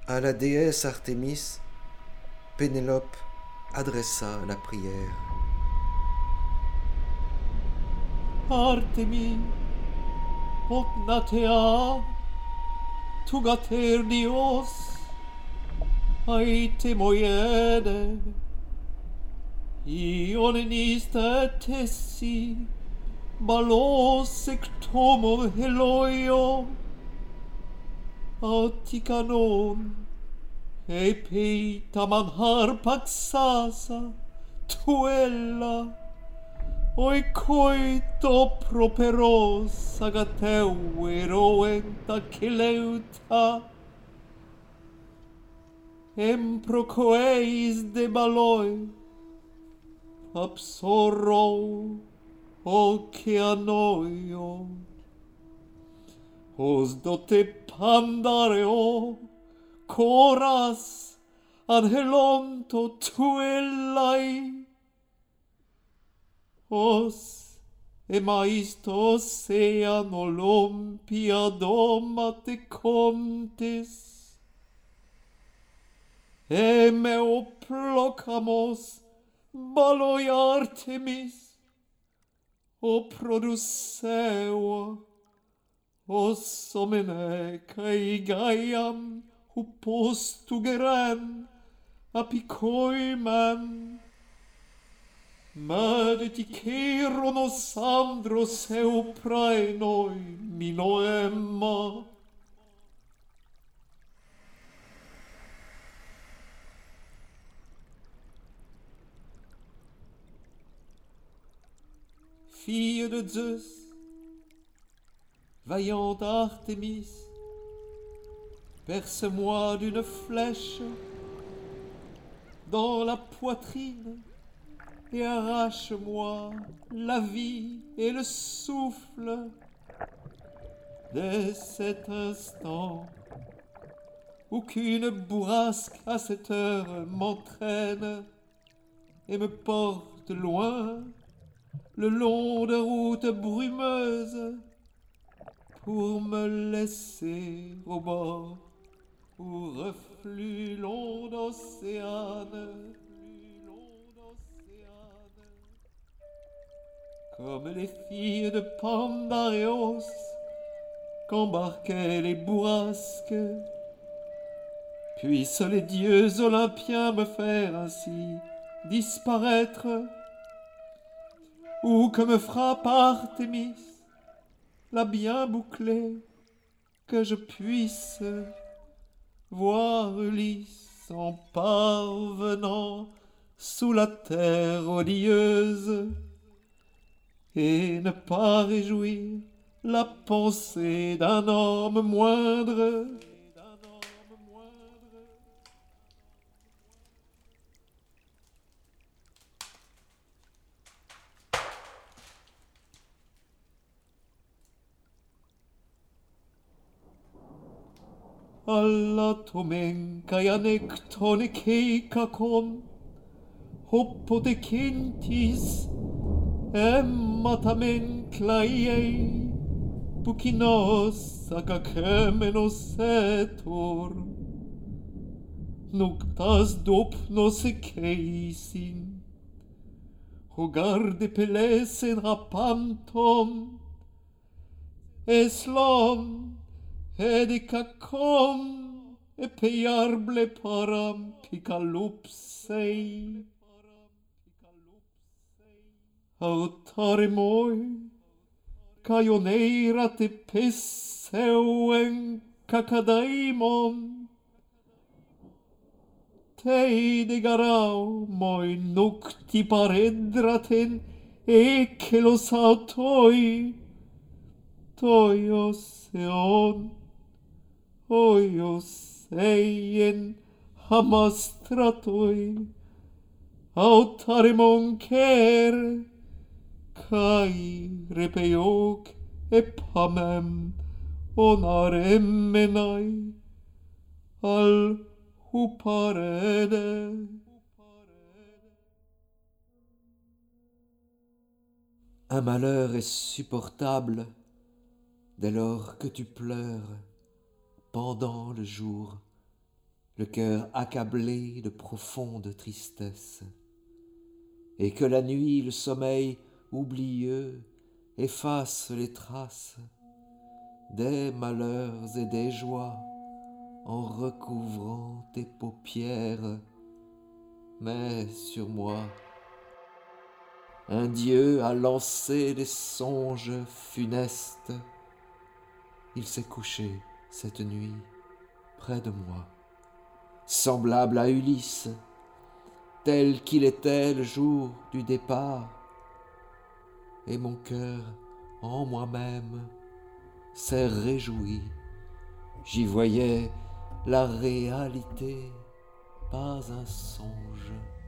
À la déesse Artémis, Pénélope adressa la prière. Artemi, potnatea, tugater dios, aite moiede, ion nista tessi, balos ectomo heloio, auticanon, epeita manhar paxasa, tuella, oi coito properos agateu eroenta celeuta, emprocoeis de baloi, absorro oceanoio, os dote pandareo, coras angelonto tuellai, os emaistos sean Olympia domate contis, emeo plocamos baloi Artemis, o produceva, os omene cae Gaiam hupostu geren apicoimen, Mad ticeronos andros eupraenoi minoemma. Fille de Zeus, vaillante Artémis, perce-moi d'une flèche dans la poitrine et arrache-moi la vie et le souffle. Dès cet instant, aucune bourrasque à cette heure m'entraîne et me porte loin le long de routes brumeuses pour me laisser au bord où reflue l'onde océane. Comme les filles de Pandarios qu'embarquaient les bourrasques, puissent les dieux olympiens me faire ainsi disparaître, ou que me frappe Artémis, la bien bouclée, que je puisse voir Ulysse en parvenant sous la terre odieuse, et ne pas réjouir la pensée d'un homme moindre. Alla tomen kai anektone keikakon, hopotekintis, emmatamen klaiei, pukinos akakemenos etor, noctas dopnos ekeisin, hogarde pelesen rapanton, eslon, edikakon, epeiarble param picalupsei, autare moi, caioneira te pesseuen cacadaimon, tei de garau moi nocti paredraten ekelos autoi, toi oseon, oios eien hamastratoi, autare moncer, kai repeiok epamem onaremenai al huparede. Un malheur est supportable dès lors que tu pleures pendant le jour le cœur accablé de profonde tristesse, et que la nuit, le sommeil oublieux, efface les traces des malheurs et des joies en recouvrant tes paupières. Mais sur moi, un Dieu a lancé des songes funestes. Il s'est couché cette nuit près de moi, semblable à Ulysse, tel qu'il était le jour du départ. Et mon cœur, en moi-même, s'est réjoui. J'y voyais la réalité, pas un songe.